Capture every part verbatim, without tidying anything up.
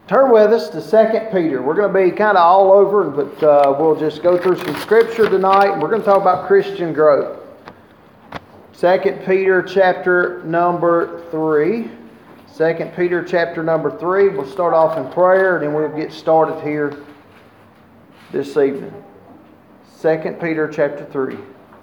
Turn with us to Second Peter. We're going to be kind of all over, but uh, we'll just go through some scripture tonight, and we're going to talk about Christian growth. Second Peter chapter number three. Second Peter chapter number three. We'll start off in prayer, and then we'll get started here this evening. Second Peter chapter three.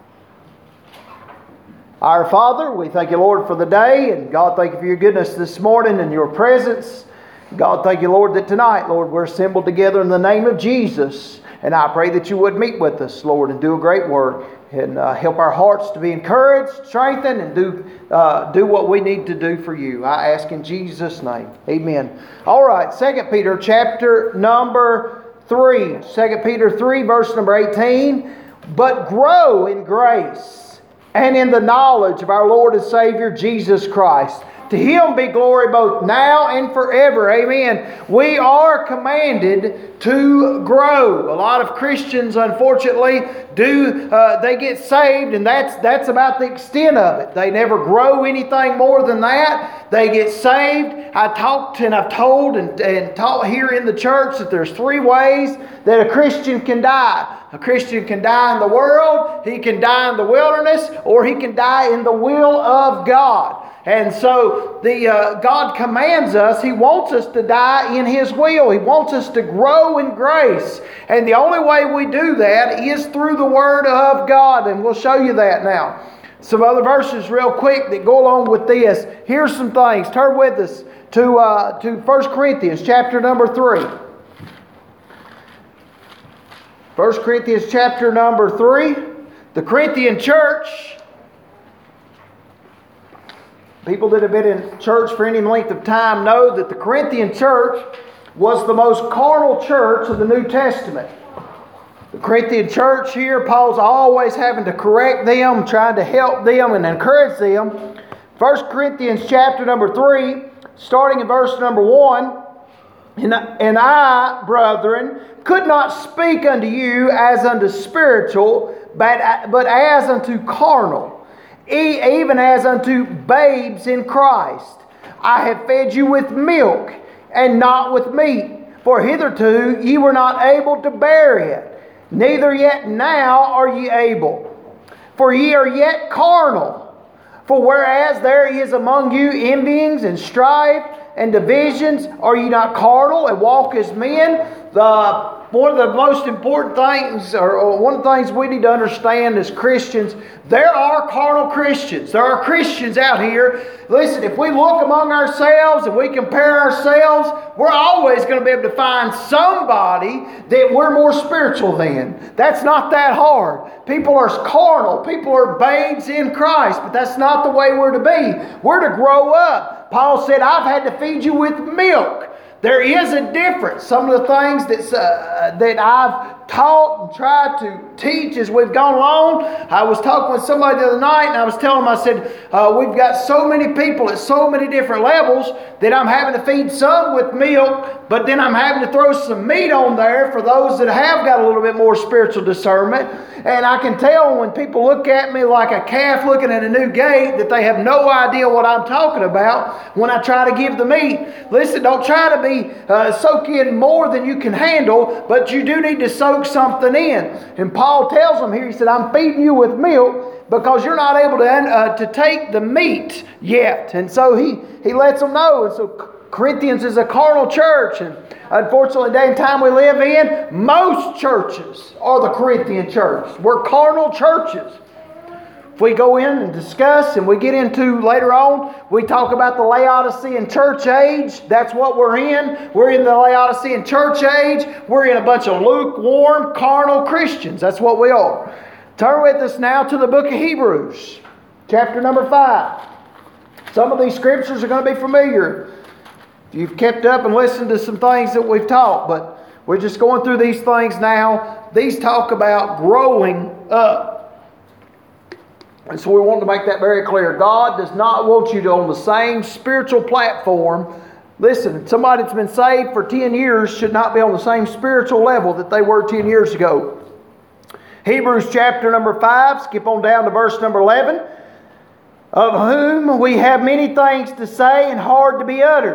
Our Father, we thank you, Lord, for the day, and God, thank you for your goodness this morning and your presence. God, thank you, Lord, that tonight, Lord, we're assembled together in the name of Jesus. And I pray that you would meet with us, Lord, and do a great work and uh, help our hearts to be encouraged, strengthened, and do uh, do what we need to do for you. I ask in Jesus' name. Amen. All right, Second Peter chapter number three. Second Peter three, verse number eighteen. But grow in grace and in the knowledge of our Lord and Savior Jesus Christ. To Him be glory both now and forever. Amen. We are commanded to grow. A lot of Christians, unfortunately, do uh, they get saved, and that's that's about the extent of it. They never grow anything more than that. They get saved. I talked and I've told and, and taught here in the church that there's three ways that a Christian can die. A Christian can die in the world, he can die in the wilderness, or he can die in the will of God. And so the uh, God commands us, He wants us to die in His will. He wants us to grow in grace. And the only way we do that is through the Word of God. And we'll show you that now. Some other verses real quick that go along with this. Here's some things. Turn with us to, uh, to First Corinthians chapter number three. First Corinthians chapter number three. The Corinthian church, people that have been in church for any length of time know that the Corinthian church was the most carnal church of the New Testament. The Corinthian church here, Paul's always having to correct them, trying to help them and encourage them. First Corinthians chapter number three, starting in verse number one. And, and I, brethren, could not speak unto you as unto spiritual, but, but as unto carnal, even as unto babes in Christ. I have fed you with milk, and not with meat. For hitherto ye were not able to bear it, neither yet now are ye able. For ye are yet carnal. For whereas there is among you envyings and strife and divisions, are ye not carnal and walk as men? The One of the most important things, or one of the things we need to understand as Christians, there are carnal Christians. There are Christians out here. Listen, if we look among ourselves and we compare ourselves, we're always going to be able to find somebody that we're more spiritual than. That's not that hard. People are carnal. People are babes in Christ, but that's not the way we're to be. We're to grow up. Paul said, I've had to feed you with milk. There is a difference. Some of the things that's, uh, that I've taught and tried to teach as we've gone along. I was talking with somebody the other night, and I was telling them, I said, uh, we've got so many people at so many different levels that I'm having to feed some with milk, but then I'm having to throw some meat on there for those that have got a little bit more spiritual discernment. And I can tell when people look at me like a calf looking at a new gate that they have no idea what I'm talking about when I try to give the meat. Listen, don't try to be uh, soak in more than you can handle, but you do need to soak something in. And Paul tells them here, he said, I'm feeding you with milk because you're not able to, uh, to take the meat yet. And so he, he lets them know. And so Corinthians is a carnal church, and unfortunately, the day and time we live in, most churches are the Corinthian church. We're carnal churches. If we go in and discuss, and we get into later on, we talk about the Laodicean church age. That's what we're in. We're in the Laodicean church age. We're in a bunch of lukewarm, carnal Christians. That's what we are. Turn with us now to the book of Hebrews, chapter number five. Some of these scriptures are going to be familiar. You've kept up and listened to some things that we've taught, but we're just going through these things now. These talk about growing up. And so we want to make that very clear. God does not want you to on the same spiritual platform. Listen, somebody that's been saved for ten years should not be on the same spiritual level that they were ten years ago. Hebrews chapter number five, skip on down to verse number eleven. Of whom we have many things to say and hard to be uttered.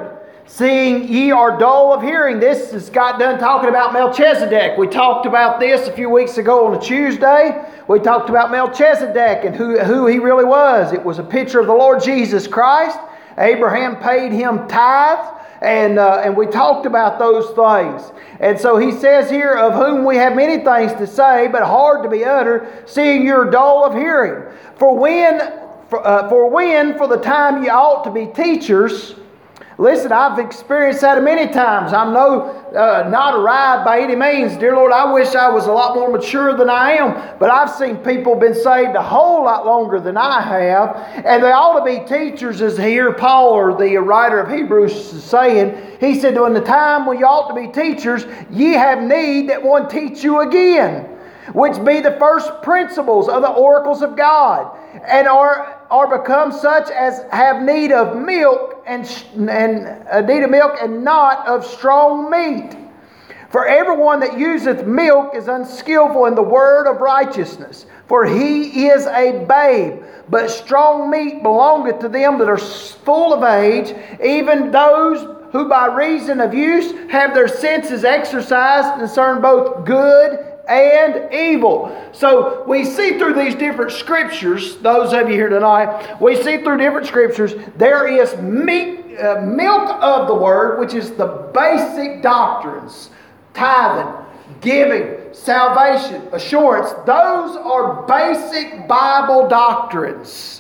Seeing ye are dull of hearing. This is got done talking about Melchizedek. We talked about this a few weeks ago on a Tuesday. We talked about Melchizedek and who, who he really was. It was a picture of the Lord Jesus Christ. Abraham paid him tithes. And, uh, and we talked about those things. And so he says here, of whom we have many things to say, but hard to be uttered, seeing you're dull of hearing. For when, for, uh, for when, for the time ye ought to be teachers. Listen, I've experienced that many times. I'm no, uh, not arrived by any means. Dear Lord, I wish I was a lot more mature than I am. But I've seen people been saved a whole lot longer than I have. And they ought to be teachers, as here Paul, or the writer of Hebrews, is saying. He said, in the time when you ought to be teachers, ye have need that one teach you again, which be the first principles of the oracles of God, and are are become such as have need of milk and and uh, need of milk and not of strong meat. For everyone that useth milk is unskillful in the word of righteousness, for he is a babe. But strong meat belongeth to them that are full of age, even those who by reason of use have their senses exercised and discern both good and evil. So we see through these different scriptures, those of you here tonight, we see through different scriptures, there is meat, uh, milk of the Word, which is the basic doctrines, tithing, giving, salvation, assurance. Those are basic Bible doctrines.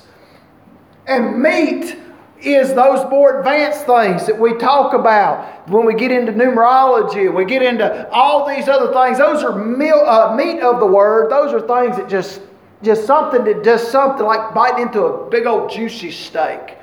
And meat is those more advanced things that we talk about when we get into numerology, we get into all these other things. Those are meal, uh, meat of the Word. Those are things that just, just something that does something like biting into a big old juicy steak.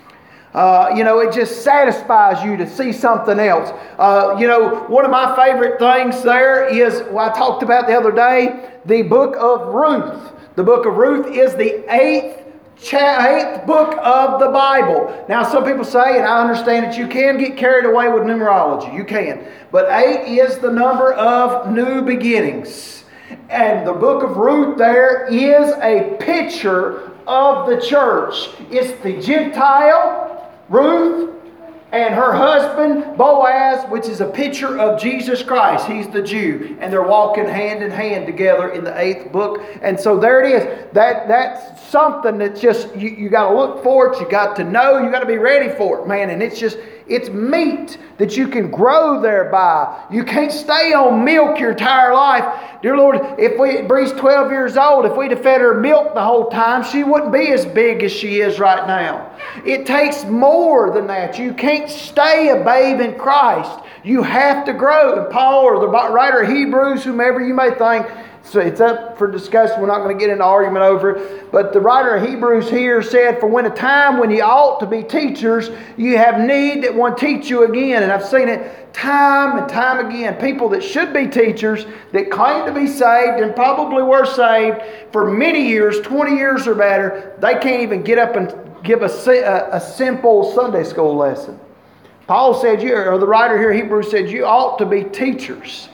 Uh, you know, it just satisfies you to see something else. Uh, you know, one of my favorite things there is, what I talked about the other day, the book of Ruth. The book of Ruth is the eighth eighth book of the Bible. Now some people say, and I understand that you can get carried away with numerology. You can. But eight is the number of new beginnings. And the book of Ruth there is a picture of the church. It's the Gentile, Ruth, and her husband, Boaz, which is a picture of Jesus Christ. He's the Jew. And they're walking hand in hand together in the eighth book. And so there it is. That, that's something that's just, you, you got to look for it. You got to know. You got to be ready for it, man. And it's just, it's meat that you can grow thereby. You can't stay on milk your entire life. Dear Lord, if we, Bree's twelve years old, if we'd have fed her milk the whole time, she wouldn't be as big as she is right now. It takes more than that. You can't stay a babe in Christ. You have to grow. And Paul, or the writer of Hebrews, whomever you may think, so it's up for discussion. We're not going to get into argument over it. But the writer of Hebrews here said, for when a time when you ought to be teachers, you have need that one teach you again. And I've seen it time and time again. People that should be teachers, that claim to be saved and probably were saved for many years, twenty years or better, they can't even get up and give a, a, a simple Sunday school lesson. Paul said, you, or the writer here, Hebrews said, you ought to be teachers.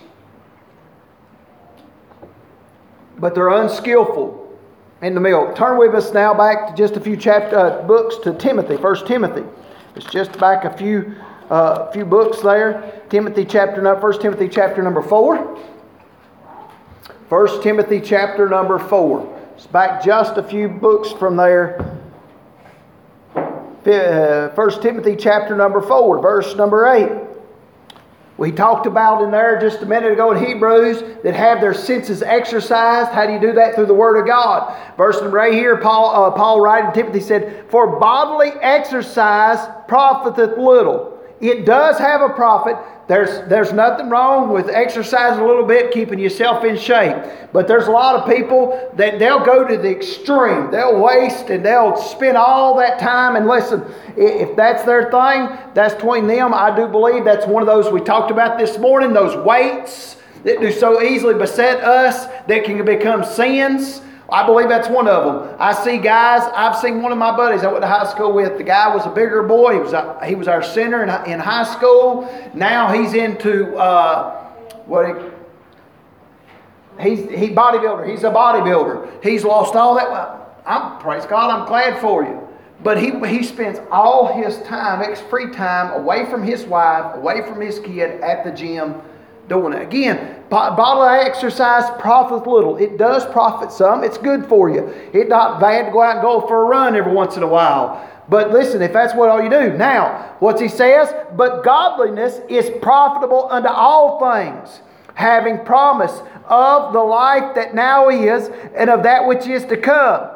But they're unskillful in the milk. Turn with us now back to just a few chapter, uh, books to Timothy, First Timothy. It's just back a few uh, few books there. Timothy chapter, First Timothy chapter number four. First Timothy chapter number four. It's back just a few books from there. Uh, First Timothy chapter number four, verse number eight. We talked about in there just a minute ago in Hebrews that have their senses exercised. How do you do that? Through the Word of God. Verse number eight here, Paul, uh, Paul writing to Timothy said, for bodily exercise profiteth little. It does have a profit. There's, there's nothing wrong with exercising a little bit, keeping yourself in shape. But there's a lot of people that they'll go to the extreme. They'll waste and they'll spend all that time. And listen, if that's their thing, that's between them. I do believe that's one of those we talked about this morning, those weights that do so easily beset us, that can become sins. I believe that's one of them. I see guys, I've seen one of my buddies I went to high school with. The guy was a bigger boy. He was a, he was our center in, in high school. Now he's into, uh, what he, he's he bodybuilder. He's a bodybuilder. He's lost all that. I'm, praise God, I'm glad for you. But he, he spends all his time, his free time, away from his wife, away from his kid, at the gym doing it. Again, bodily exercise profits little. It does profit some. It's good for you. It's not bad to go out and go for a run every once in a while. But listen, if that's what all you do. Now, what's he says? But godliness is profitable unto all things, having promise of the life that now is, and of that which is to come.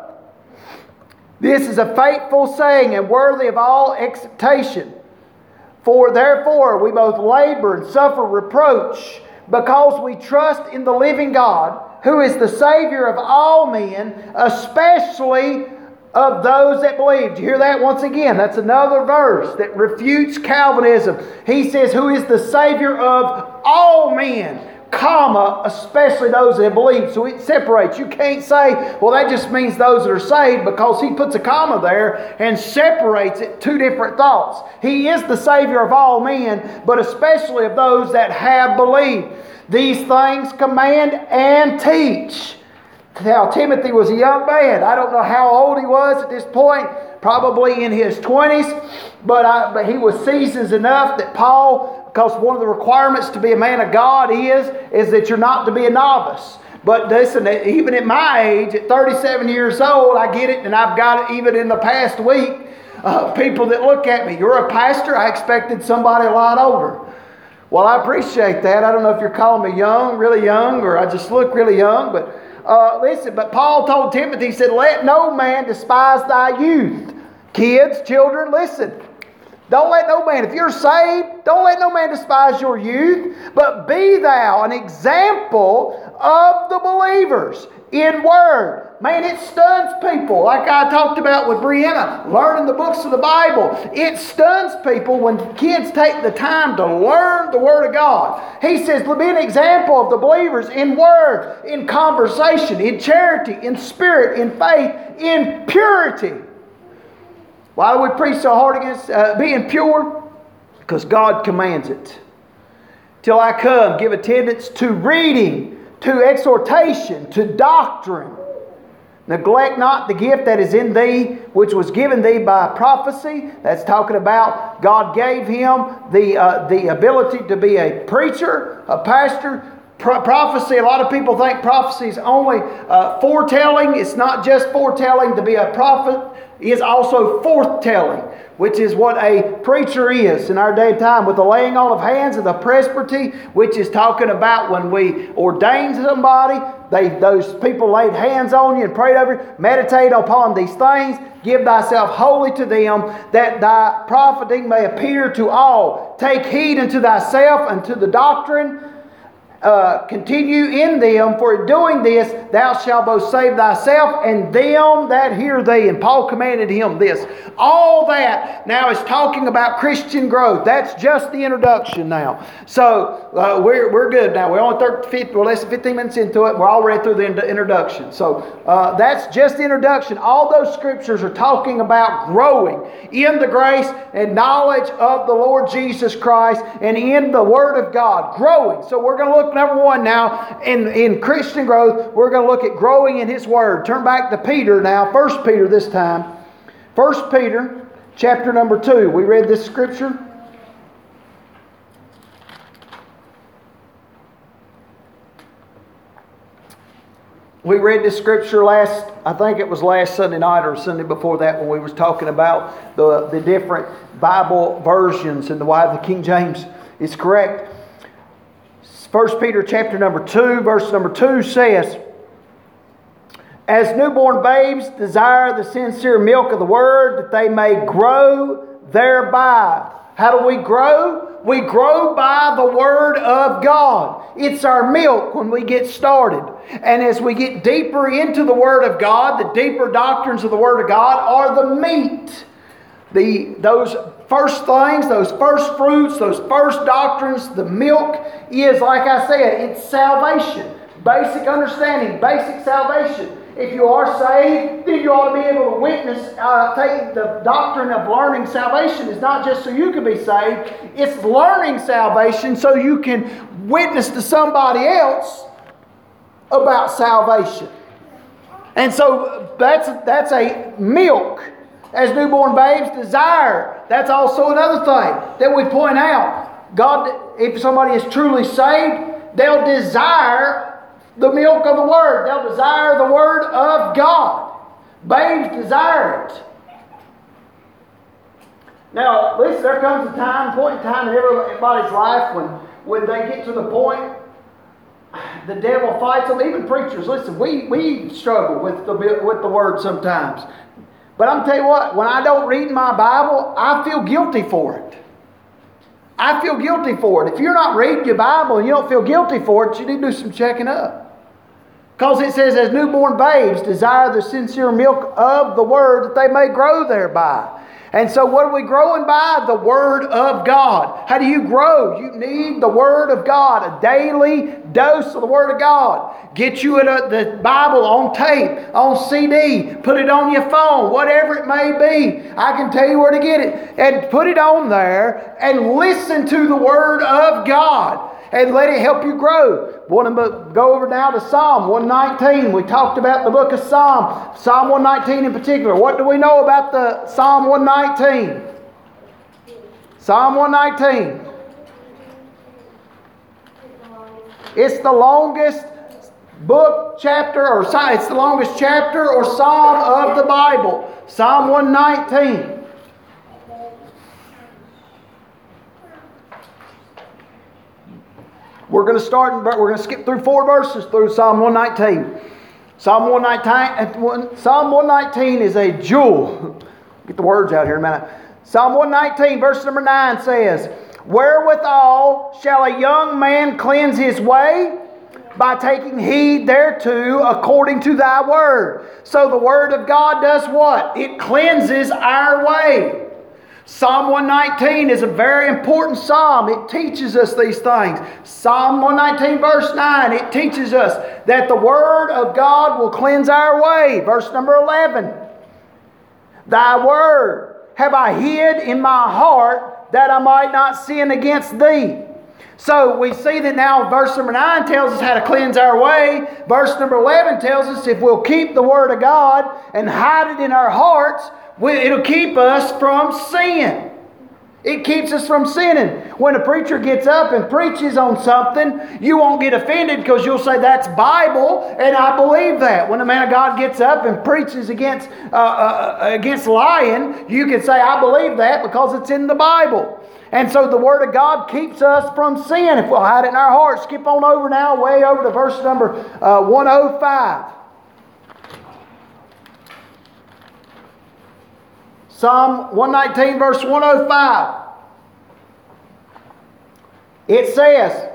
This is a faithful saying, and worthy of all acceptation. For therefore we both labor and suffer reproach, because we trust in the living God, who is the Savior of all men, especially of those that believe. Do you hear that once again? That's another verse that refutes Calvinism. He says, who is the Savior of all men, comma, especially those that believe. So it separates. You can't say, well, that just means those that are saved, because he puts a comma there and separates it. Two different thoughts. He is the Savior of all men, but especially of those that have believed. These things command and teach. Now, Timothy was a young man. I don't know how old he was at this point. Probably in his twenties. But, I, but he was seasoned enough that Paul, because one of the requirements to be a man of God is, is that you're not to be a novice. But listen, even at my age, at thirty-seven years old, I get it, and I've got it even in the past week. Uh, people that look at me, you're a pastor? I expected somebody a lot older. Well, I appreciate that. I don't know if you're calling me young, really young, or I just look really young, but uh, listen, but Paul told Timothy, he said, let no man despise thy youth. Kids, children, listen. Don't let no man, if you're saved, don't let no man despise your youth, but be thou an example of the believers in word. Man, it stuns people. Like I talked about with Brianna, learning the books of the Bible. It stuns people when kids take the time to learn the Word of God. He says, be an example of the believers in word, in conversation, in charity, in spirit, in faith, in purity. Why do we preach so hard against uh, being pure? Because God commands it. Till I come, give attendance to reading, to exhortation, to doctrine. Neglect not the gift that is in thee, which was given thee by prophecy. That's talking about God gave him the, uh, the ability to be a preacher, a pastor. Pro- prophecy, a lot of people think prophecy is only uh, foretelling. It's not just foretelling. To be a prophet is also forthtelling, which is what a preacher is in our day and time, with the laying on of hands of the presbytery, which is talking about when we ordain somebody, they those people laid hands on you and prayed over you. Meditate upon these things, give thyself wholly to them, that thy profiting may appear to all. Take heed unto thyself and to the doctrine. Uh, continue in them, for in doing this thou shalt both save thyself and them that hear thee. And Paul commanded him this. All that now is talking about Christian growth. That's just the introduction now. So uh, we're we're good now. We're only thirty, we're less than fifteen minutes into it. We're already through the introduction. So uh, that's just the introduction. All those scriptures are talking about growing in the grace and knowledge of the Lord Jesus Christ and in the Word of God. Growing. So we're going to look number one now in, in Christian growth. We're going to look at growing in His Word. Turn back to Peter now. First Peter this time. First Peter chapter number two. We read this scripture. We read this scripture last, I think it was last Sunday night or Sunday before that, when we was talking about the, the different Bible versions and the why the King James is correct. First Peter chapter number two, verse number two says, as newborn babes desire the sincere milk of the Word, that they may grow thereby. How do we grow? We grow by the Word of God. It's our milk when we get started. And as we get deeper into the Word of God, the deeper doctrines of the Word of God are the meat. The, those first things, those first fruits, those first doctrines, the milk is, like I said, it's salvation. Basic understanding, basic salvation. If you are saved, then you ought to be able to witness, uh, take the doctrine of learning salvation is not just so you can be saved, it's learning salvation so you can witness to somebody else about salvation. And so that's, that's a milk. as newborn babes, desire. That's also another thing that we point out. God, if somebody is truly saved, they'll desire the milk of the Word. They'll desire the Word of God. Babes desire it. Now, listen, there comes a time, point in time in everybody's life when, when they get to the point the devil fights them. Even preachers, listen, we, we struggle with the, with the Word sometimes. But I'm telling you what, when I don't read my Bible, I feel guilty for it. I feel guilty for it. If you're not reading your Bible and you don't feel guilty for it, you need to do some checking up. Because it says, as newborn babes desire the sincere milk of the Word that they may grow thereby. And so what are we growing by? The Word of God. How do you grow? You need the Word of God. A daily dose of the Word of God. Get you a, the Bible on tape, on C D. Put it on your phone, whatever it may be. I can tell you where to get it. And put it on there and listen to the Word of God. And let it help you grow. Want to go over now to Psalm one nineteen. We talked about the book of Psalm. Psalm one nineteen in particular. What do we know about the Psalm one nineteen? Psalm one nineteen. It's the longest book, chapter, or it's the longest chapter or psalm of the Bible. Psalm one nineteen. We're going to start, and we're going to skip through four verses through Psalm one nineteen. Psalm one nineteen, Psalm one nineteen is a jewel. Get the words out here in a minute. Psalm one nineteen, verse number nine says, wherewithal shall a young man cleanse his way? By taking heed thereto according to thy word. So the Word of God does what? It cleanses our way. Psalm one nineteen is a very important psalm. It teaches us these things. Psalm one nineteen verse nine, it teaches us that the Word of God will cleanse our way. Verse number eleven, thy word have I hid in my heart that I might not sin against thee. So we see that now verse number nine tells us how to cleanse our way. Verse number eleven tells us if we'll keep the Word of God and hide it in our hearts, it'll keep us from sin. It keeps us from sinning. When a preacher gets up and preaches on something, you won't get offended because you'll say that's Bible, and I believe that. When a man of God gets up and preaches against uh, uh, against lying, you can say I believe that because it's in the Bible. And so the Word of God keeps us from sin if we'll hide it in our hearts. Skip on over now, way over to verse number uh, one oh five. Psalm one nineteen verse one oh five. It says,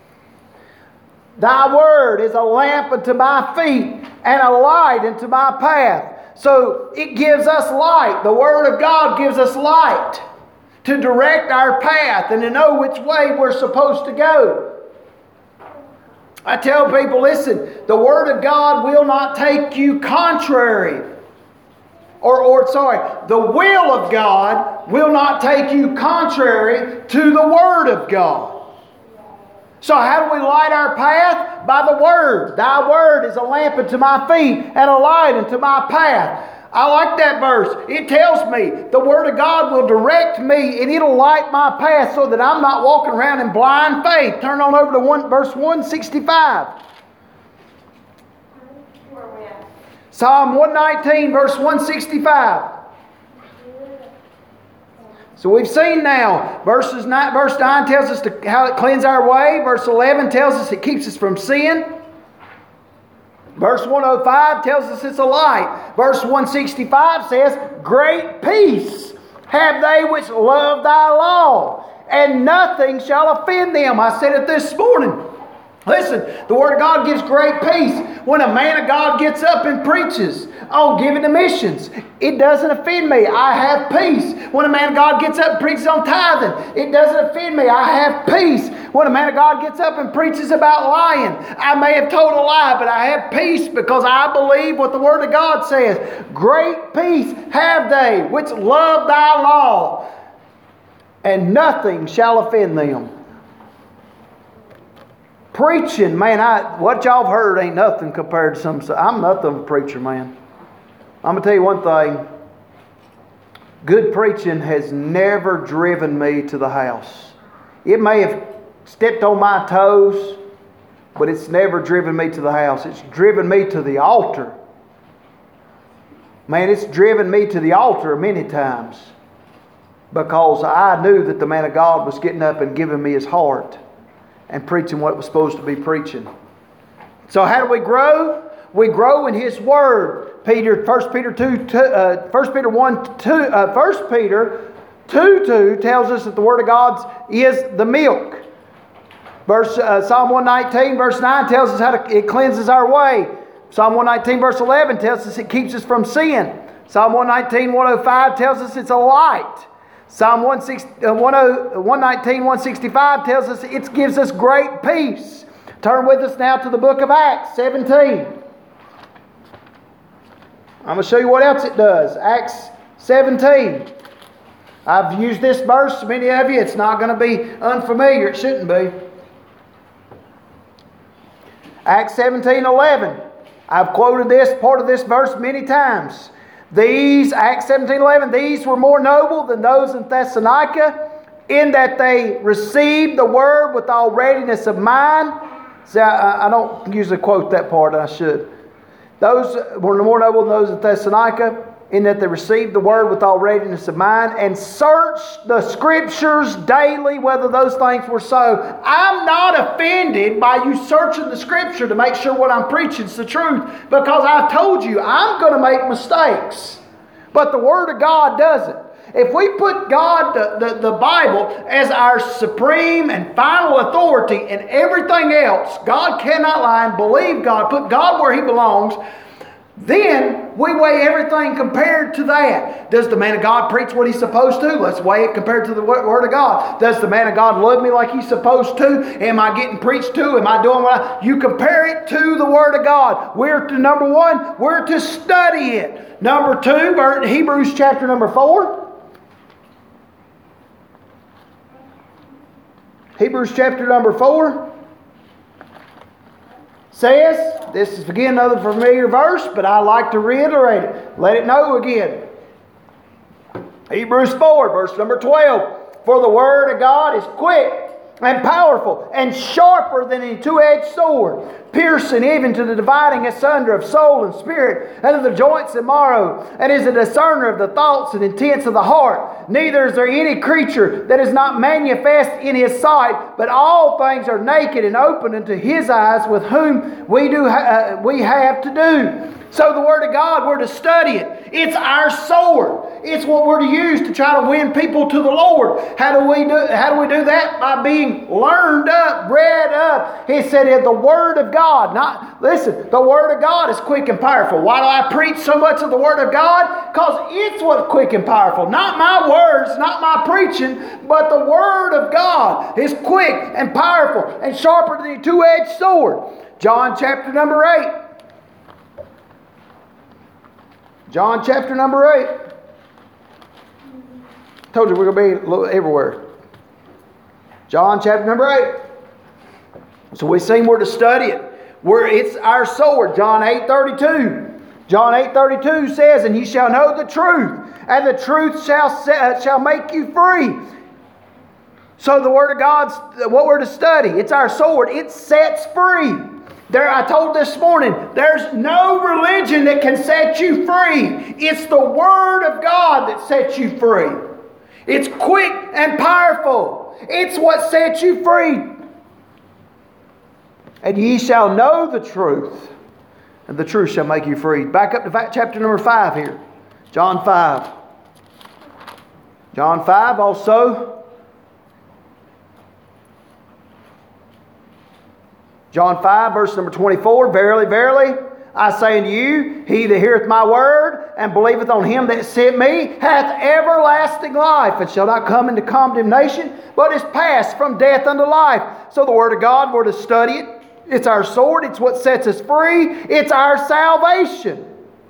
thy word is a lamp unto my feet and a light unto my path. So it gives us light. The Word of God gives us light to direct our path and to know which way we're supposed to go. I tell people, listen, the Word of God will not take you contrary. Or, or sorry, the will of God will not take you contrary to the Word of God. So how do we light our path? By the Word. Thy Word is a lamp unto my feet and a light unto my path. I like that verse. It tells me the Word of God will direct me and it'll light my path so that I'm not walking around in blind faith. Turn on over to one, verse one sixty-five. Psalm one nineteen, verse one sixty-five. So we've seen now, verses nine, verse nine tells us to, how it cleanses our way. Verse eleven tells us it keeps us from sin. Verse one oh five tells us it's a light. Verse one sixty-five says, great peace have they which love thy law, and nothing shall offend them. I said it this morning. Listen, the Word of God gives great peace. When a man of God gets up and preaches on giving to missions, it doesn't offend me. I have peace. When a man of God gets up and preaches on tithing, it doesn't offend me. I have peace. When a man of God gets up and preaches about lying, I may have told a lie, but I have peace because I believe what the Word of God says. Great peace have they which love thy law, and nothing shall offend them. Preaching, man, I what y'all have heard ain't nothing compared to some. I'm nothing of a preacher, man. I'm going to tell you one thing. Good preaching has never driven me to the house. It may have stepped on my toes, but it's never driven me to the house. It's driven me to the altar. Man, it's driven me to the altar many times because I knew that the man of God was getting up and giving me his heart and preaching what it was supposed to be preaching. So how do we grow? We grow in His Word. Peter, First Peter two, two uh, First Peter one, two, uh, First Peter two, two tells us that the Word of God is the milk. Verse uh, Psalm one nineteen, verse nine tells us how to, it cleanses our way. Psalm one nineteen, verse eleven tells us it keeps us from sin. Psalm one nineteen, one oh five tells us it's a light. Psalm one nineteen, one sixty-five tells us it gives us great peace. Turn with us now to the book of Acts seventeen. I'm going to show you what else it does. Acts seventeen. I've used this verse to many of you. It's not going to be unfamiliar. It shouldn't be. Acts seventeen eleven. I've quoted this, part of this verse many times. These, Acts seventeen eleven, these were more noble than those in Thessalonica, in that they received the word with all readiness of mind. See, I, I don't usually quote that part, I should. Those were more noble than those in Thessalonica, in that they received the word with all readiness of mind and searched the Scriptures daily whether those things were so. I'm not offended by you searching the Scripture to make sure what I'm preaching is the truth, because I've told you I'm going to make mistakes. But the Word of God doesn't. If we put God, the, the, the Bible, as our supreme and final authority and everything else, God cannot lie, and believe God, put God where He belongs, then we weigh everything compared to that. Does the man of God preach what he's supposed to? Let's weigh it compared to the Word of God. Does the man of God love me like he's supposed to? Am I getting preached to? Am I doing what I... You compare it to the Word of God. We're to, number one, we're to study it. Number two, Hebrews chapter number four. Hebrews chapter number four says, this is again another familiar verse, but I like to reiterate it. Let it know again. Hebrews four, verse number twelve. For the Word of God is quick and powerful and sharper than any two-edged sword, piercing even to the dividing asunder of soul and spirit, and of the joints and marrow, and is a discerner of the thoughts and intents of the heart. Neither is there any creature that is not manifest in His sight, but all things are naked and open unto His eyes, with whom we do ha- uh, we have to do. So the Word of God, we're to study it. It's our sword. It's what we're to use to try to win people to the Lord. How do we do, how do we do that? By being learned up, bred up. He said in the Word of God. Not, listen, the Word of God is quick and powerful. Why do I preach so much of the Word of God? Because it's what's quick and powerful. Not my words, not my preaching, but the Word of God is quick and powerful and sharper than a two-edged sword. John chapter number eight. John chapter number eight. Told you we're going to be everywhere. John chapter number eight. So we've seen where to study it. Where it's our sword. John eight thirty-two. John eight thirty-two says, and ye shall know the truth, and the truth shall set, shall make you free. So the Word of God's what we're to study. It's our sword. It sets free. There, I told this morning, there's no religion that can set you free. It's the Word of God that sets you free. It's quick and powerful. It's what sets you free. And ye shall know the truth, and the truth shall make you free. Back up to chapter number five here. John five. John five also. John five, verse number twenty-four. Verily, verily, I say unto you, he that heareth my word, and believeth on him that sent me, hath everlasting life, and shall not come into condemnation, but is passed from death unto life. So the Word of God, we're to study it. It's our sword. It's what sets us free. It's our salvation.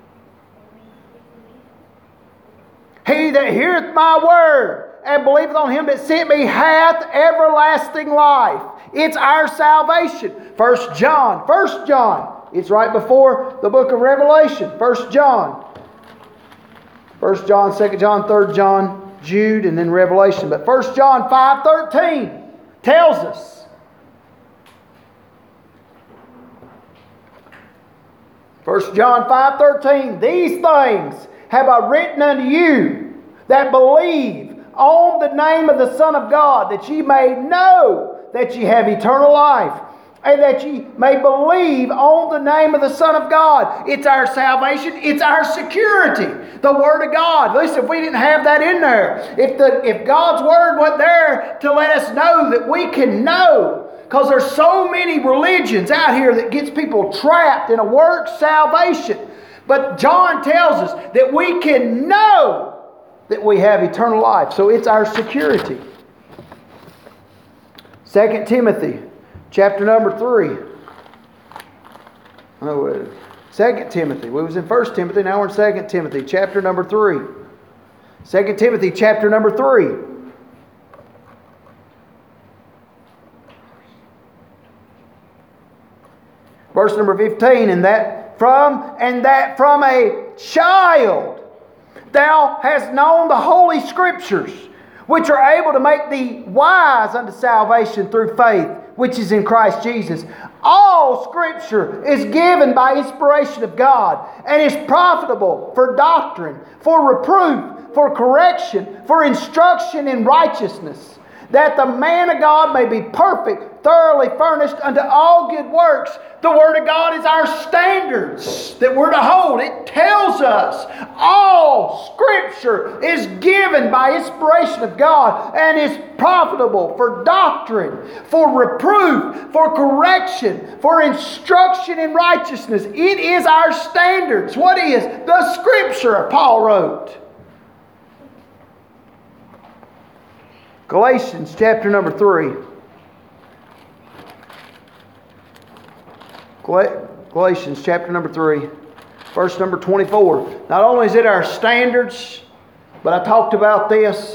He that heareth my word, and believeth on him that sent me, hath everlasting life. It's our salvation. First John. First John. It's right before the book of Revelation. First John. First John, Second John, Third John, Jude, and then Revelation. But First John five thirteen tells us, First John five thirteen, these things have I written unto you that believe on the name of the Son of God, that ye may know that ye have eternal life, and that ye may believe on the name of the Son of God. It's our salvation. It's our security. The Word of God. Listen, if we didn't have that in there, if the if God's Word wasn't there to let us know that we can know, because there's so many religions out here that gets people trapped in a work salvation. But John tells us that we can know that we have eternal life. So it's our security. Second Timothy chapter number three. Oh, Second Timothy. We was in First Timothy, now we're in Second Timothy chapter number three. Second Timothy chapter number three. Verse number fifteen, and that from and that from a child thou hast known the holy Scriptures, which are able to make thee wise unto salvation through faith, which is in Christ Jesus. All Scripture is given by inspiration of God, and is profitable for doctrine, for reproof, for correction, for instruction in righteousness, that the man of God may be perfect, thoroughly furnished unto all good works. The Word of God is our standards that we're to hold. It tells us all Scripture is given by inspiration of God and is profitable for doctrine, for reproof, for correction, for instruction in righteousness. It is our standards. What is? The Scripture, Paul wrote. Galatians chapter number three. Galatians chapter number three, verse number twenty-four. Not only is it our standards, but I talked about this.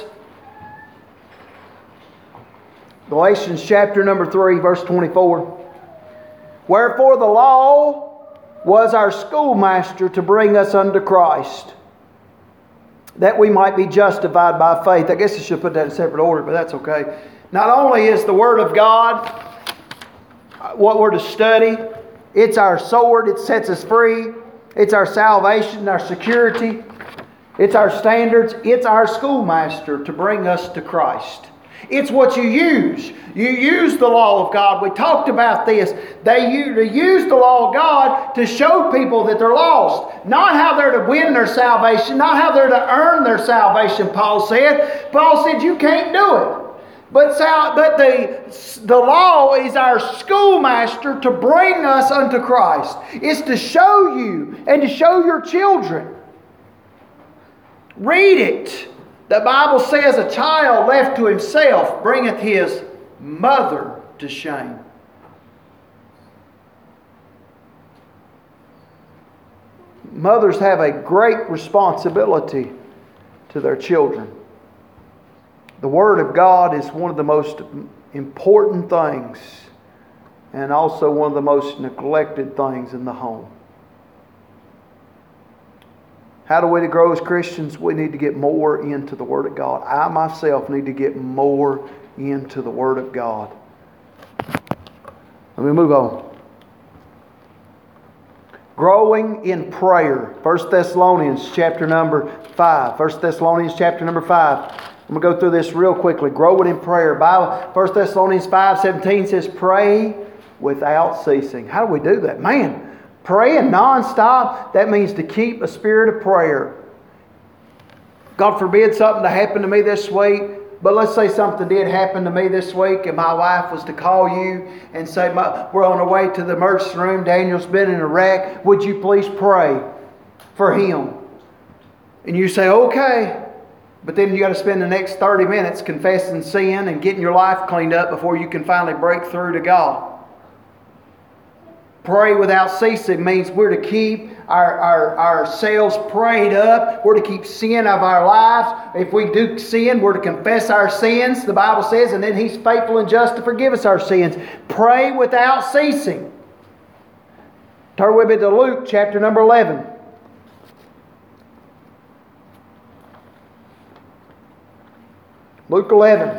Galatians chapter number three, verse twenty-four. Wherefore the law was our schoolmaster to bring us unto Christ, that we might be justified by faith. I guess I should put that in separate order, but that's okay. Not only is the Word of God what we're to study, it's our sword, it sets us free. It's our salvation, our security. It's our standards. It's our schoolmaster to bring us to Christ. It's what you use. You use the law of God. We talked about this. They use the law of God to show people that they're lost. Not how they're to win their salvation. Not how they're to earn their salvation, Paul said. Paul said you can't do it. But, but the, the law is our schoolmaster to bring us unto Christ. It's to show you and to show your children. Read it. The Bible says a child left to himself bringeth his mother to shame. Mothers have a great responsibility to their children. The Word of God is one of the most important things, and also one of the most neglected things in the home. How do we to grow as Christians? We need to get more into the Word of God. I myself need to get more into the Word of God. Let me move on. Growing in prayer. First Thessalonians chapter number five. First Thessalonians chapter number five. I'm going to go through this real quickly. Growing in prayer. Bible, First Thessalonians five seventeen says, pray without ceasing. How do we do that? Man, praying nonstop, that means to keep a spirit of prayer. God forbid something to happen to me this week. But let's say something did happen to me this week and my wife was to call you and say, we're on our way to the emergency room. Daniel's been in a wreck. Would you please pray for him? And you say, okay. But then you got to spend the next thirty minutes confessing sin and getting your life cleaned up before you can finally break through to God. Pray without ceasing means we're to keep our, our, ourselves prayed up. We're to keep sin out of our lives. If we do sin, we're to confess our sins, the Bible says, and then He's faithful and just to forgive us our sins. Pray without ceasing. Turn with me to Luke chapter number eleven. Luke eleven.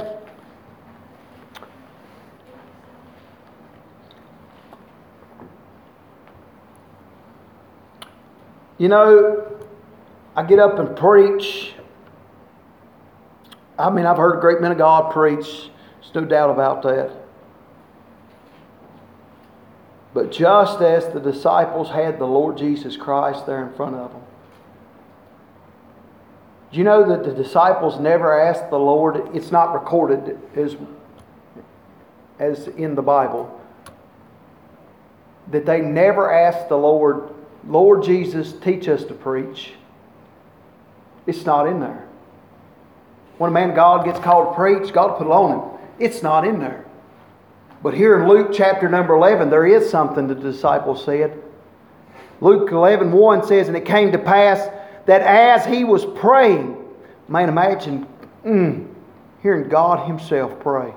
You know, I get up and preach. I mean, I've heard great men of God preach. There's no doubt about that. But just as the disciples had the Lord Jesus Christ there in front of them, do you know that the disciples never asked the Lord? It's not recorded as, as in the Bible. That they never asked the Lord, Lord Jesus, teach us to preach. It's not in there. When a man of God gets called to preach, God will put it on him. It's not in there. But here in Luke chapter number eleven, there is something the disciples said. Luke eleven one says, and it came to pass that as he was praying, man, imagine mm, hearing God Himself pray.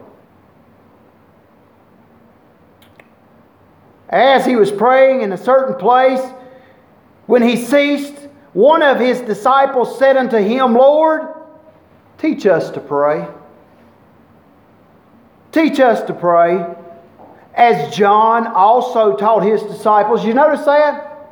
As he was praying in a certain place, when he ceased, one of his disciples said unto him, Lord, teach us to pray. Teach us to pray, as John also taught his disciples. You notice that?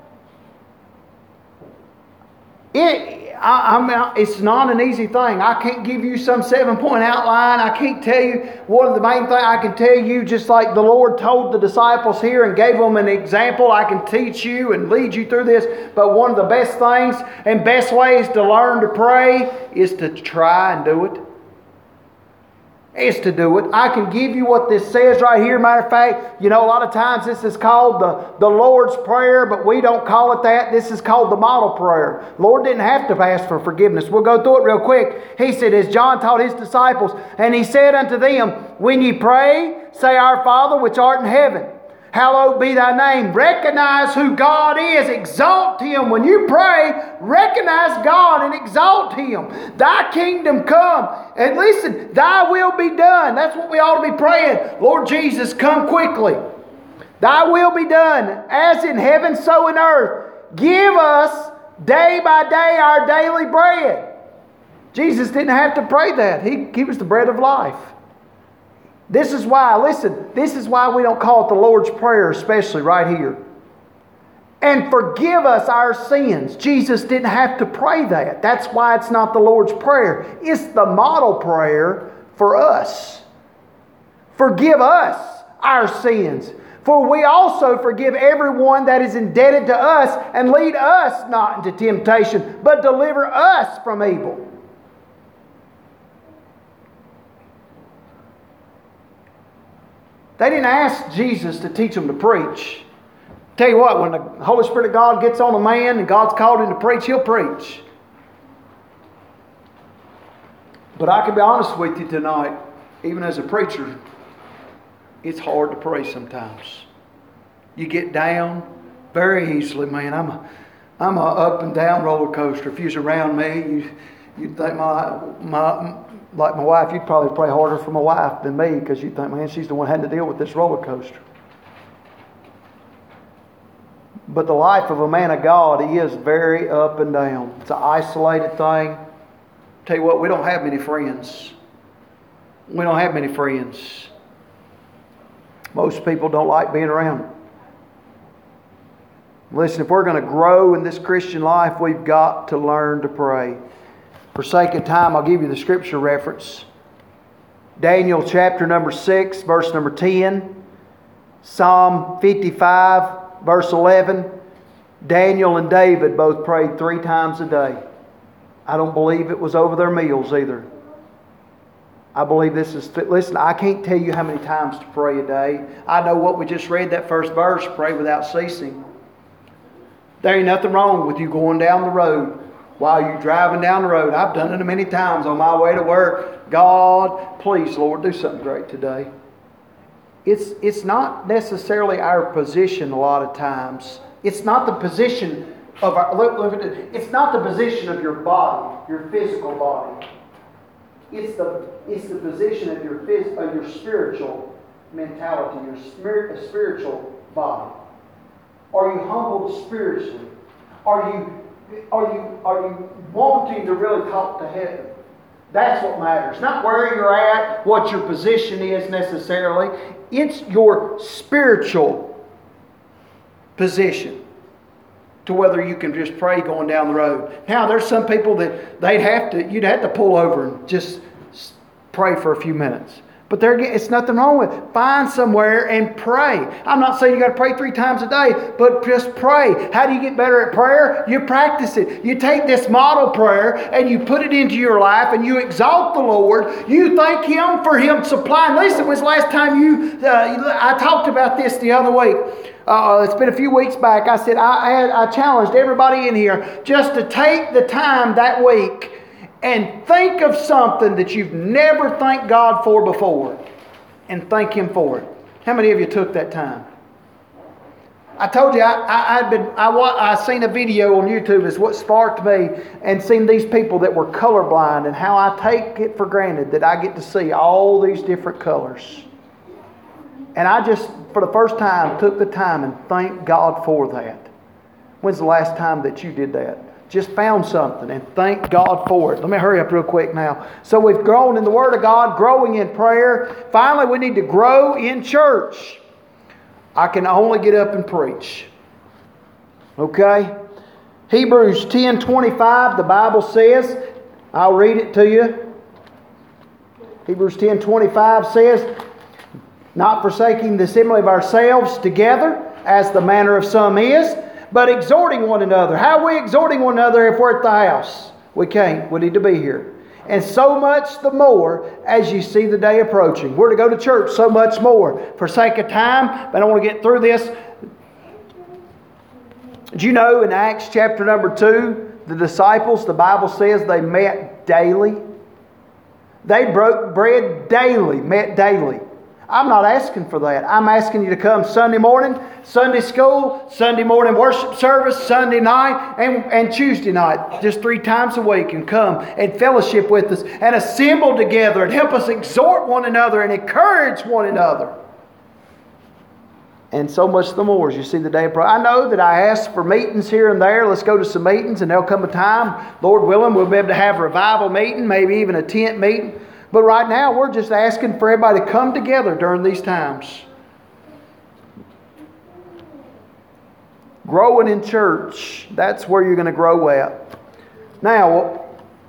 It, I, I mean, it's not an easy thing. I can't give you some seven-point outline. I can't tell you one of the main things. I can tell you just like the Lord told the disciples here and gave them an example. I can teach you and lead you through this. But one of the best things and best ways to learn to pray is to try and do it. Is to do it. I can give you what this says right here. Matter of fact, you know, a lot of times this is called the, the Lord's Prayer, but we don't call it that. This is called the model prayer. Lord didn't have to ask for forgiveness. We'll go through it real quick. He said, as John taught his disciples, and he said unto them, when ye pray, say, Our Father which art in heaven, hallowed be thy name. Recognize who God is. Exalt Him. When you pray, recognize God and exalt Him. Thy kingdom come. And listen, thy will be done. That's what we ought to be praying. Lord Jesus, come quickly. Thy will be done, as in heaven, so in earth. Give us day by day our daily bread. Jesus didn't have to pray that. He, he was the bread of life. This is why, listen, this is why we don't call it the Lord's Prayer, especially right here. And forgive us our sins. Jesus didn't have to pray that. That's why it's not the Lord's Prayer. It's the model prayer for us. Forgive us our sins. For we also forgive everyone that is indebted to us, and lead us not into temptation, but deliver us from evil. They didn't ask Jesus to teach them to preach. Tell you what, when the Holy Spirit of God gets on a man and God's called him to preach, he'll preach. But I can be honest with you tonight, even as a preacher, it's hard to pray sometimes. You get down very easily, man. I'm a, I'm a up and down roller coaster. If you was around me, you, you'd think my my. Like my wife, you'd probably pray harder for my wife than me, because you'd think, man, she's the one having to deal with this roller coaster. But the life of a man of God, he is very up and down. It's an isolated thing. Tell you what, we don't have many friends. We don't have many friends. Most people don't like being around them. Listen, if we're going to grow in this Christian life, we've got to learn to pray. For sake of time, I'll give you the scripture reference. Daniel chapter number six, verse number ten. Psalm fifty-five, verse eleven. Daniel and David both prayed three times a day. I don't believe it was over their meals either. I believe this is... Listen, I can't tell you how many times to pray a day. I know what we just read, that first verse, pray without ceasing. There ain't nothing wrong with you going down the road. While you're driving down the road, I've done it many times on my way to work. God, please, Lord, do something great today. It's, it's not necessarily our position a lot of times. It's not the position of our, look, look at it. It's not the position of your body, your physical body. It's the, it's the position of your, phys, of your spiritual mentality, your spirit, spiritual body. Are you humbled spiritually? Are you Are you, are you wanting to really talk to heaven? That's what matters. Not where you're at, what your position is necessarily. It's your spiritual position to whether you can just pray going down the road. Now, there's some people that they'd have to, you'd have to pull over and just pray for a few minutes. But there again, it's nothing wrong with it. Find somewhere and pray. I'm not saying you got to pray three times a day, but just pray. How do you get better at prayer? You practice it. You take this model prayer and you put it into your life and you exalt the Lord. You thank Him for Him supplying. Listen, when was the last time you, uh, I talked about this the other week. Uh, it's been a few weeks back. I said, I, I, I challenged everybody in here just to take the time that week and think of something that you've never thanked God for before and thank Him for it. How many of you took that time? I told you, I, I, I'd been, I, I seen a video on YouTube is what sparked me, and seen these people that were colorblind and how I take it for granted that I get to see all these different colors. And I just, for the first time, took the time and thanked God for that. When's the last time that you did that? Just found something and thank God for it. Let me hurry up real quick now. So we've grown in the Word of God, growing in prayer. Finally, we need to grow in church. I can only get up and preach. Okay? Hebrews ten twenty-five, the Bible says, I'll read it to you. Hebrews ten twenty-five says, not forsaking the assembly of ourselves together, as the manner of some is, but exhorting one another. How are we exhorting one another if we're at the house? We can't. We need to be here. And so much the more as you see the day approaching. We're to go to church so much more. For sake of time, but I want to get through this. Did you know in Acts chapter number two, the disciples, the Bible says they met daily? They broke bread daily, met daily. I'm not asking for that. I'm asking you to come Sunday morning, Sunday school, Sunday morning worship service, Sunday night, and, and Tuesday night. Just three times a week, and come and fellowship with us and assemble together and help us exhort one another and encourage one another. And so much the more as you see the day of prayer. I know that I asked for meetings here and there. Let's go to some meetings, and there'll come a time, Lord willing, we'll be able to have a revival meeting, maybe even a tent meeting. But right now, we're just asking for everybody to come together during these times. Growing in church, that's where you're going to grow at. Now,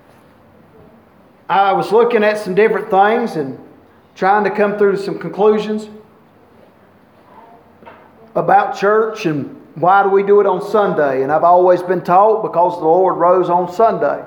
I was looking at some different things and trying to come through some conclusions about church and why do we do it on Sunday. And I've always been taught because the Lord rose on Sunday.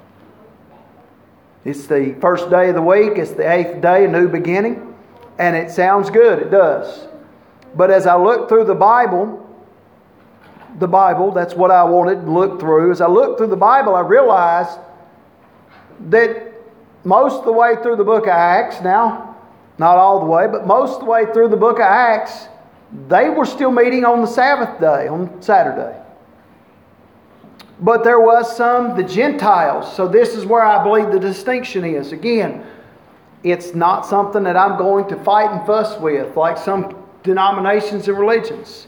It's the first day of the week. It's the eighth day, a new beginning. And it sounds good. It does. But as I look through the Bible, the Bible, that's what I wanted to look through. As I looked through the Bible, I realized that most of the way through the book of Acts, now, not all the way, but most of the way through the book of Acts, they were still meeting on the Sabbath day, on Saturday. But there was some, the Gentiles. So this is where I believe the distinction is. Again, it's not something that I'm going to fight and fuss with like some denominations and religions.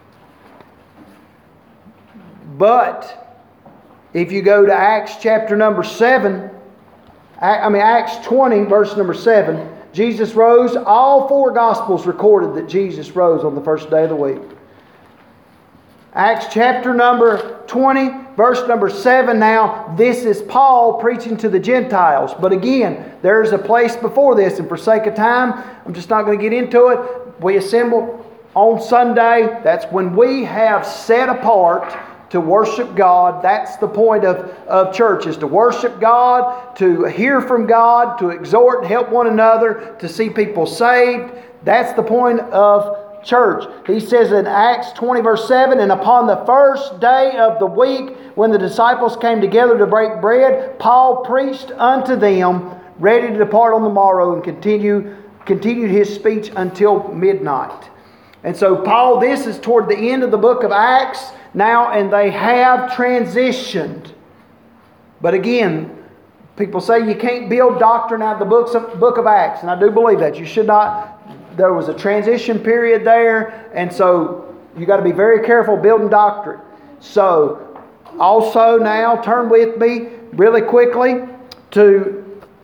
But if you go to Acts chapter number seven, I mean Acts twenty, verse number seven, Jesus rose. All four Gospels recorded that Jesus rose on the first day of the week. Acts chapter number twenty, verse number seven now, this is Paul preaching to the Gentiles. But again, there's a place before this, and for sake of time, I'm just not going to get into it. We assemble on Sunday. That's when we have set apart to worship God. That's the point of, of church, is to worship God, to hear from God, to exhort and help one another, to see people saved. That's the point of church. He says in Acts twenty verse seven, and upon the first day of the week, when the disciples came together to break bread, Paul preached unto them, ready to depart on the morrow, and continue, continued his speech until midnight. And so Paul, this is toward the end of the book of Acts now, and they have transitioned. But again, people say you can't build doctrine out of the books of, book of Acts, and I do believe that. You should not. There was a transition period there, and so you got to be very careful building doctrine. So, also now, turn with me really quickly to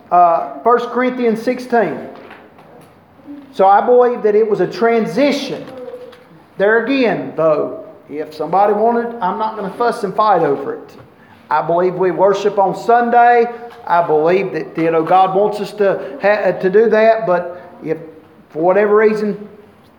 uh, First Corinthians sixteen. So I believe that it was a transition. There again, though, if somebody wanted, I'm not going to fuss and fight over it. I believe we worship on Sunday. I believe that, you know, God wants us to ha- to do that. But if for whatever reason,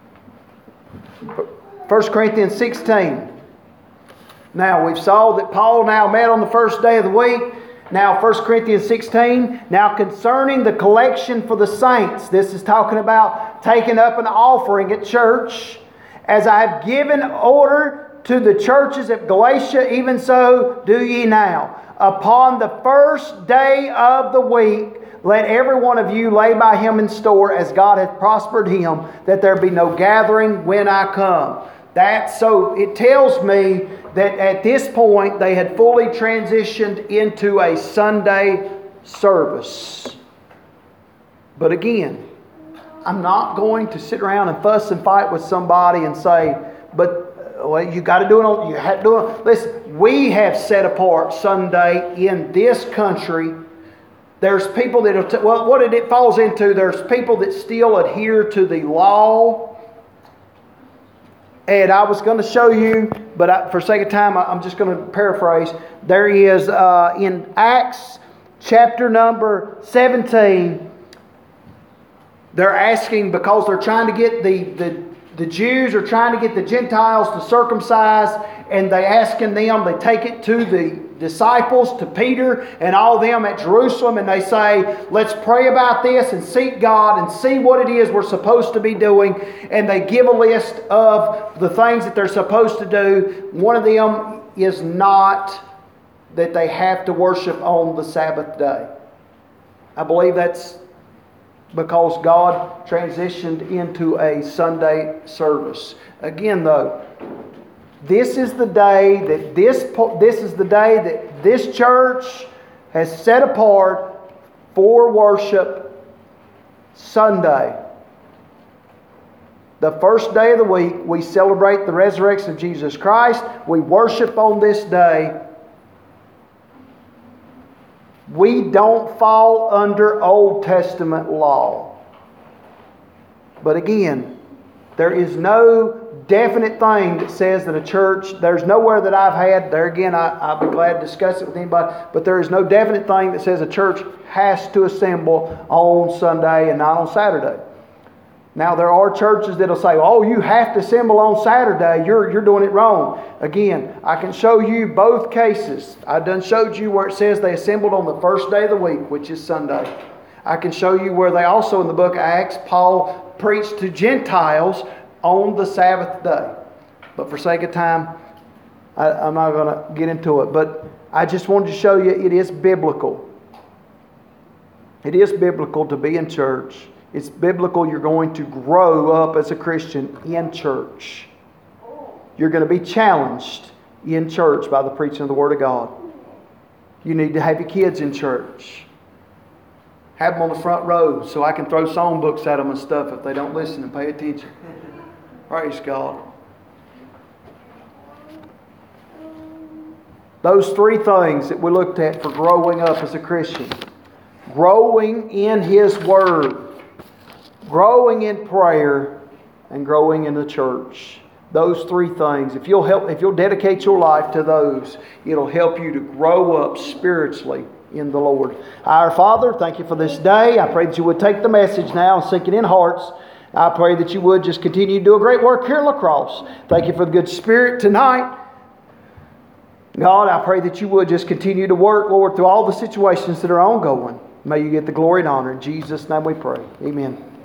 First Corinthians sixteen. Now we've saw that Paul now met on the first day of the week. Now First Corinthians sixteen. Now concerning the collection for the saints. This is talking about taking up an offering at church. As I have given order to the churches at Galatia, even so do ye now. Upon the first day of the week, let every one of you lay by him in store as God hath prospered him, that there be no gathering when I come. That, so it tells me that at this point they had fully transitioned into a Sunday service. But again, I'm not going to sit around and fuss and fight with somebody and say, but well, you got to do it on, you have to do it. Listen, we have set apart Sunday in this country. There's people that, will t- well, what it falls into, there's people that still adhere to the law. And I was going to show you, but I, for sake of time, I, I'm just going to paraphrase. There is uh, in Acts chapter number seventeen, they're asking because they're trying to get the, the, the Jews are trying to get the Gentiles to circumcise, and they asking them, they take it to the disciples, to Peter and all them at Jerusalem, and they say, let's pray about this and seek God and see what it is we're supposed to be doing. And they give a list of the things that they're supposed to do. One of them is not that they have to worship on the Sabbath day. I believe that's because God transitioned into a Sunday service. Again, though, this is the day that this this is the day that this church has set apart for worship. Sunday. The first day of the week, we celebrate the resurrection of Jesus Christ. We worship on this day. We don't fall under Old Testament law. But again, there is no definite thing that says that a church, there's nowhere that I've had, there again, I, I'll be glad to discuss it with anybody, but there is no definite thing that says a church has to assemble on Sunday and not on Saturday. Now, there are churches that'll say, oh, you have to assemble on Saturday. You're, you're doing it wrong. Again, I can show you both cases. I done showed you where it says they assembled on the first day of the week, which is Sunday. I can show you where they also, in the book of Acts, Paul preached to Gentiles on the Sabbath day. But for sake of time, I, I'm not going to get into it. But I just wanted to show you it is biblical. It is biblical to be in church. It's biblical you're going to grow up as a Christian in church. You're going to be challenged in church by the preaching of the Word of God. You need to have your kids in church. Have them on the front row so I can throw songbooks at them and stuff if they don't listen and pay attention. Praise God. Those three things that we looked at for growing up as a Christian. Growing in His Word. Growing in prayer. And growing in the church. Those three things. If you'll help, if you'll dedicate your life to those, it'll help you to grow up spiritually in the Lord. Our Father, thank you for this day. I pray that you would take the message now and sink it in hearts. I pray that you would just continue to do a great work here in La Crosse. Thank you for the good spirit tonight. God, I pray that you would just continue to work, Lord, through all the situations that are ongoing. May you get the glory and honor. In Jesus' name we pray. Amen.